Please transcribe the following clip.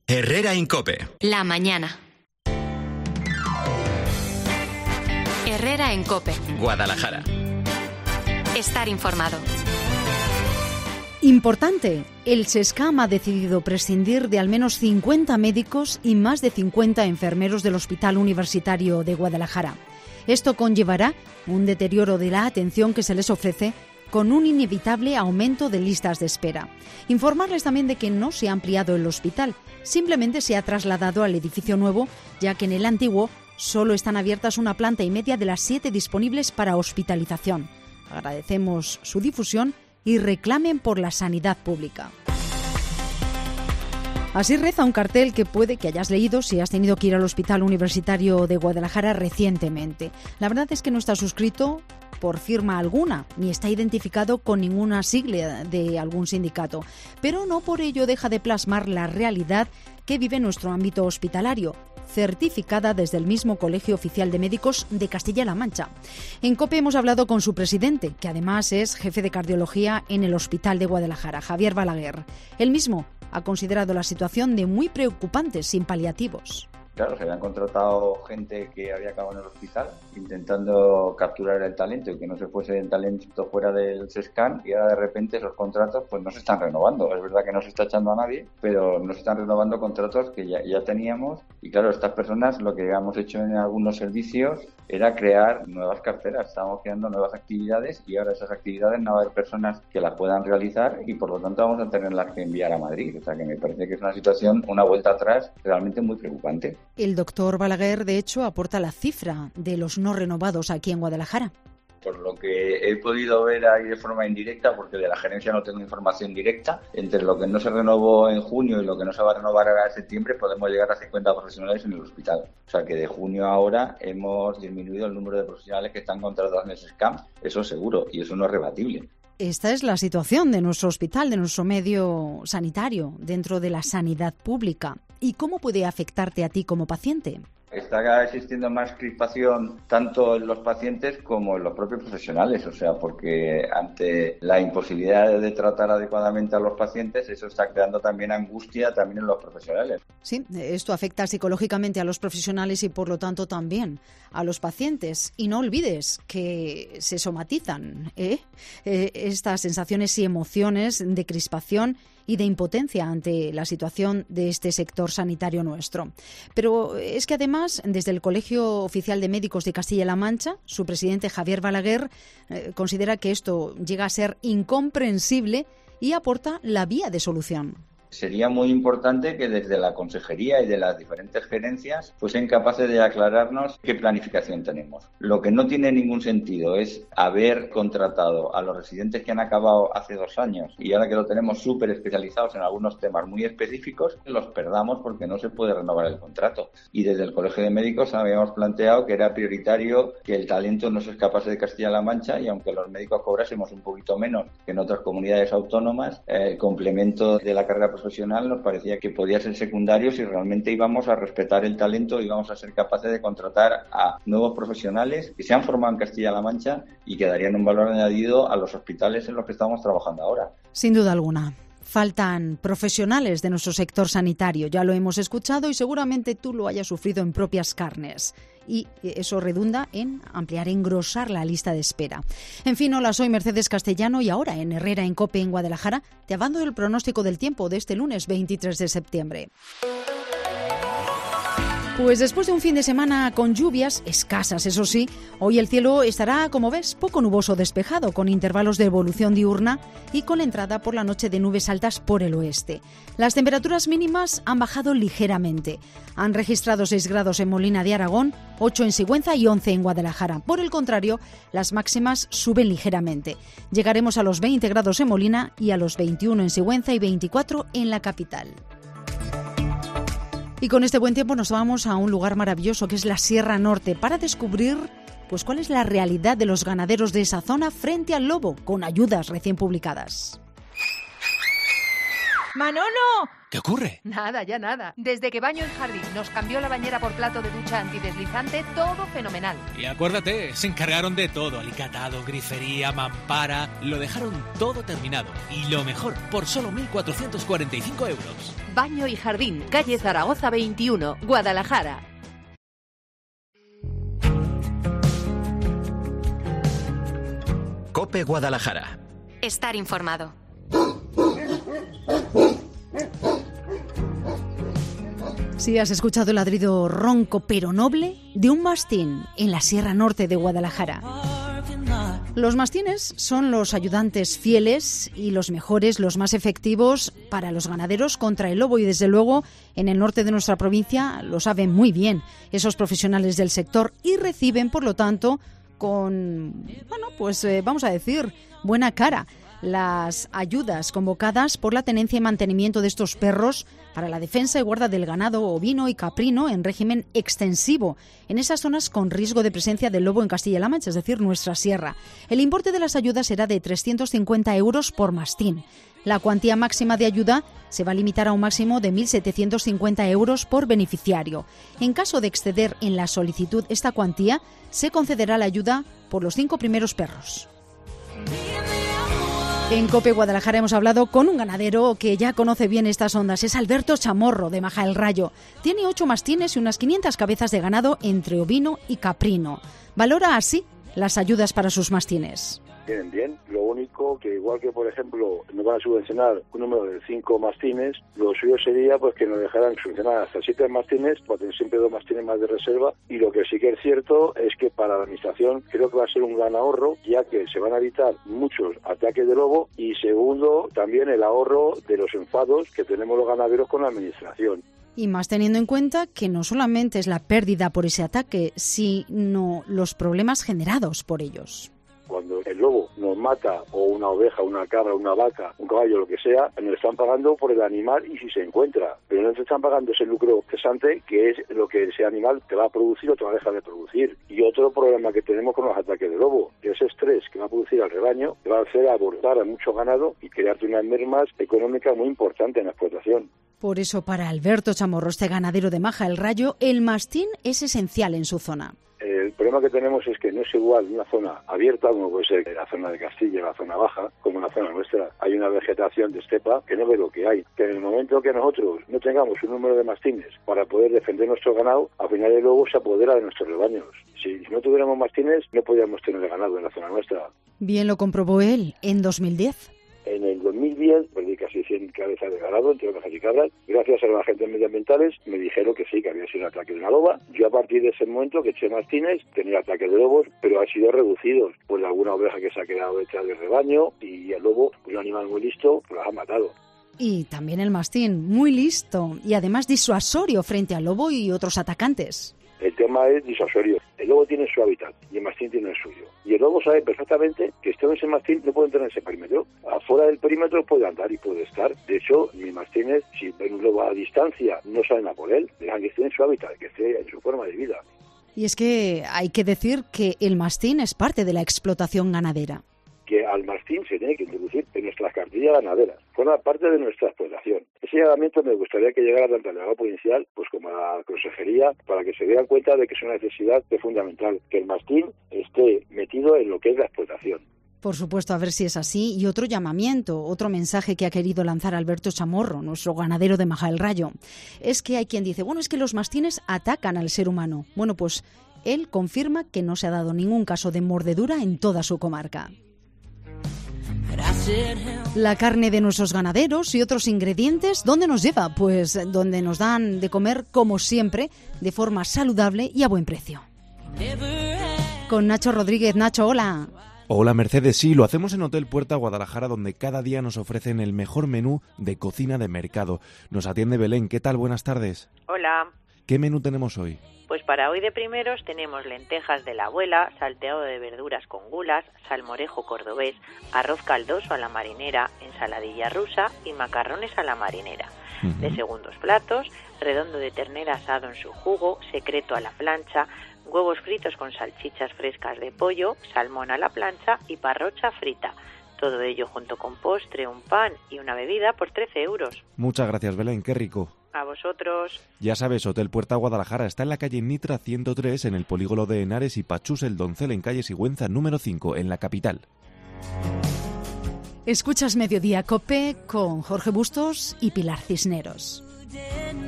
Herrera en COPE. La mañana. Herrera en COPE. Guadalajara. Estar informado. Importante, el SESCAM ha decidido prescindir de al menos 50 médicos y más de 50 enfermeros del Hospital Universitario de Guadalajara. Esto conllevará un deterioro de la atención que se les ofrece, con un inevitable aumento de listas de espera. Informarles también de que no se ha ampliado el hospital, simplemente se ha trasladado al edificio nuevo, ya que en el antiguo solo están abiertas una planta y media de las 7 disponibles para hospitalización. Agradecemos su difusión y reclamen por la sanidad pública. Así reza un cartel que puede que hayas leído si has tenido que ir al Hospital Universitario de Guadalajara recientemente. La verdad es que no está suscrito por firma alguna, ni está identificado con ninguna sigla de algún sindicato, pero no por ello deja de plasmar la realidad que vive nuestro ámbito hospitalario, certificada desde el mismo Colegio Oficial de Médicos de Castilla-La Mancha. En COPE hemos hablado con su presidente, que además es jefe de cardiología en el Hospital de Guadalajara, Javier Balaguer. Él mismo ha considerado la situación de muy preocupante, sin paliativos. Claro, se habían contratado gente que había acabado en el hospital intentando capturar el talento y que no se fuese el talento fuera del SESCAM, y ahora de repente esos contratos pues no se están renovando. Es verdad que no se está echando a nadie, pero no se están renovando contratos que ya teníamos, y claro, estas personas lo que habíamos hecho en algunos servicios era crear nuevas carteras, estábamos creando nuevas actividades y ahora esas actividades no va a haber personas que las puedan realizar y por lo tanto vamos a tenerlas que enviar a Madrid. O sea que me parece que es una situación, una vuelta atrás realmente muy preocupante. El doctor Balaguer, de hecho, aporta la cifra de los no renovados aquí en Guadalajara. Por lo que he podido ver ahí de forma indirecta, porque de la gerencia no tengo información directa, entre lo que no se renovó en junio y lo que no se va a renovar ahora en septiembre, podemos llegar a 50 profesionales en el hospital. O sea que de junio a ahora hemos disminuido el número de profesionales que están contratados en el SESCAM, eso seguro, y eso no es rebatible. Esta es la situación de nuestro hospital, de nuestro medio sanitario, dentro de la sanidad pública. ¿Y cómo puede afectarte a ti como paciente? Está existiendo más crispación tanto en los pacientes como en los propios profesionales, o sea, porque ante la imposibilidad de tratar adecuadamente a los pacientes, eso está creando también angustia también en los profesionales. Sí, esto afecta psicológicamente a los profesionales y por lo tanto también a los pacientes. Y no olvides que se somatizan estas sensaciones y emociones de crispación y de impotencia ante la situación de este sector sanitario nuestro. Pero es que además, desde el Colegio Oficial de Médicos de Castilla-La Mancha, su presidente Javier Balaguer considera que esto llega a ser incomprensible y aporta la vía de solución. Sería muy importante que desde la consejería y de las diferentes gerencias fuesen capaces de aclararnos qué planificación tenemos. Lo que no tiene ningún sentido es haber contratado a los residentes que han acabado hace 2 años y ahora que lo tenemos súper especializados en algunos temas muy específicos, los perdamos porque no se puede renovar el contrato. Y desde el Colegio de Médicos habíamos planteado que era prioritario que el talento no se escapase de Castilla-La Mancha, y aunque los médicos cobrásemos un poquito menos que en otras comunidades autónomas, el complemento de la carrera profesional nos parecía que podía ser secundario si realmente íbamos a respetar el talento y íbamos a ser capaces de contratar a nuevos profesionales que se han formado en Castilla-La Mancha y que darían un valor añadido a los hospitales en los que estamos trabajando ahora. Sin duda alguna. Faltan profesionales de nuestro sector sanitario, ya lo hemos escuchado y seguramente tú lo hayas sufrido en propias carnes. Y eso redunda en ampliar, engrosar la lista de espera. En fin, hola, soy Mercedes Castellano y ahora en Herrera en COPE en Guadalajara te avanzo el pronóstico del tiempo de este lunes 23 de septiembre. Pues después de un fin de semana con lluvias, escasas eso sí, hoy el cielo estará, como ves, poco nuboso despejado, con intervalos de evolución diurna y con la entrada por la noche de nubes altas por el oeste. Las temperaturas mínimas han bajado ligeramente. Han registrado 6 grados en Molina de Aragón, 8 en Sigüenza y 11 en Guadalajara. Por el contrario, las máximas suben ligeramente. Llegaremos a los 20 grados en Molina y a los 21 en Sigüenza y 24 en la capital. Y con este buen tiempo nos vamos a un lugar maravilloso que es la Sierra Norte para descubrir pues cuál es la realidad de los ganaderos de esa zona frente al lobo, con ayudas recién publicadas. ¡Manolo! ¿Qué ocurre? Nada, ya nada. Desde que Baño y Jardín nos cambió la bañera por plato de ducha antideslizante, todo fenomenal. Y acuérdate, se encargaron de todo. Alicatado, grifería, mampara. Lo dejaron todo terminado. Y lo mejor, por solo 1.445 euros. Baño y Jardín, calle Zaragoza 21, Guadalajara. COPE Guadalajara. Estar informado. Sí, has escuchado el ladrido ronco pero noble de un mastín en la Sierra Norte de Guadalajara. Los mastines son los ayudantes fieles y los mejores, los más efectivos para los ganaderos contra el lobo, y desde luego en el norte de nuestra provincia lo saben muy bien esos profesionales del sector y reciben, por lo tanto, con, vamos a decir, buena cara las ayudas convocadas por la tenencia y mantenimiento de estos perros para la defensa y guarda del ganado ovino y caprino en régimen extensivo en esas zonas con riesgo de presencia del lobo en Castilla-La Mancha, es decir, nuestra sierra. El importe de las ayudas será de 350 euros por mastín. La cuantía máxima de ayuda se va a limitar a un máximo de 1.750 euros por beneficiario. En caso de exceder en la solicitud esta cuantía, se concederá la ayuda por los 5 primeros perros. En COPE Guadalajara hemos hablado con un ganadero que ya conoce bien estas ondas. Es Alberto Chamorro, de Maja el Rayo. Tiene 8 mastines y unas 500 cabezas de ganado entre ovino y caprino. Valora así las ayudas para sus mastines. Vienen bien. Lo único que, igual que, por ejemplo, nos van a subvencionar un número de 5 mastines, lo suyo sería pues que nos dejaran subvencionar hasta 7 mastines, para tener siempre 2 mastines más de reserva. Y lo que sí que es cierto es que para la administración creo que va a ser un gran ahorro, ya que se van a evitar muchos ataques de lobo, y segundo, también el ahorro de los enfados que tenemos los ganaderos con la administración. Y más teniendo en cuenta que no solamente es la pérdida por ese ataque, sino los problemas generados por ellos. Cuando el lobo nos mata, o una oveja, una cabra, una vaca, un caballo, lo que sea, nos están pagando por el animal y si se encuentra. Pero no te están pagando ese lucro cesante, que es lo que ese animal te va a producir o te va a dejar de producir. Y otro problema que tenemos con los ataques de lobo, que ese estrés que va a producir al rebaño, te va a hacer abortar a mucho ganado y crearte unas mermas económicas muy importantes en la explotación. Por eso, para Alberto Chamorro, este ganadero de Maja el Rayo, el mastín es esencial en su zona. El problema que tenemos es que no es igual una zona abierta, como puede ser la zona de Castilla, la zona baja, como la zona nuestra. Hay una vegetación de estepa que no ve lo que hay. Que en el momento que nosotros no tengamos un número de mastines para poder defender nuestro ganado, al final el lobo se apodera de nuestros rebaños. Si no tuviéramos mastines, no podríamos tener ganado en la zona nuestra. Bien lo comprobó él en 2010. En el 2010 perdí casi 100 cabezas de ganado entre ovejas y cabras. Gracias a los agentes medioambientales me dijeron que sí, que había sido un ataque de una loba. Yo a partir de ese momento que eché mastines tenía ataques de lobos, pero han sido reducidos. Pues alguna oveja que se ha quedado detrás del rebaño, y el lobo, pues un animal muy listo, pues los ha matado. Y también el mastín, muy listo y además disuasorio frente al lobo y otros atacantes. El tema es disuasorio. El lobo tiene su hábitat y el mastín tiene el suyo. Y el lobo sabe perfectamente que estando en ese mastín no puede entrar en ese perímetro. Afuera del perímetro puede andar y puede estar. De hecho, mis mastines, si ven un lobo a distancia, no salen a por él. Dejan que esté en su hábitat, que esté en su forma de vida. Y es que hay que decir que el mastín es parte de la explotación ganadera. Que al mastín se tiene que introducir en nuestras cartillas ganaderas. Forma parte de nuestra explotación. Ese llamamiento me gustaría que llegara tanto al delegado provincial pues como a la consejería, para que se dieran cuenta de que es una necesidad fundamental, que el mastín esté metido en lo que es la explotación. Por supuesto, a ver si es así. Y otro llamamiento, otro mensaje que ha querido lanzar Alberto Chamorro, nuestro ganadero de Maja el Rayo, es que hay quien dice, bueno, es que los mastines atacan al ser humano. Bueno, pues él confirma que no se ha dado ningún caso de mordedura en toda su comarca. La carne de nuestros ganaderos y otros ingredientes, ¿dónde nos lleva? Pues donde nos dan de comer, como siempre, de forma saludable y a buen precio. Con Nacho Rodríguez. Nacho, hola. Hola Mercedes, sí, lo hacemos en Hotel Puerta Guadalajara, donde cada día nos ofrecen el mejor menú de cocina de mercado. Nos atiende Belén. ¿Qué tal? Buenas tardes. Hola. ¿Qué menú tenemos hoy? Pues para hoy de primeros tenemos lentejas de la abuela, salteado de verduras con gulas, salmorejo cordobés, arroz caldoso a la marinera, ensaladilla rusa y macarrones a la marinera. De segundos platos, redondo de ternera asado en su jugo, secreto a la plancha, huevos fritos con salchichas frescas de pollo, salmón a la plancha y parrocha frita. Todo ello junto con postre, un pan y una bebida por 13 euros. Muchas gracias, Belén, qué rico. A vosotros. Ya sabes, Hotel Puerta Guadalajara está en la calle Nitra 103, en el polígono de Henares, y Pachús el Doncel en calle Sigüenza número 5, en la capital. Escuchas Mediodía COPE con Jorge Bustos y Pilar Cisneros.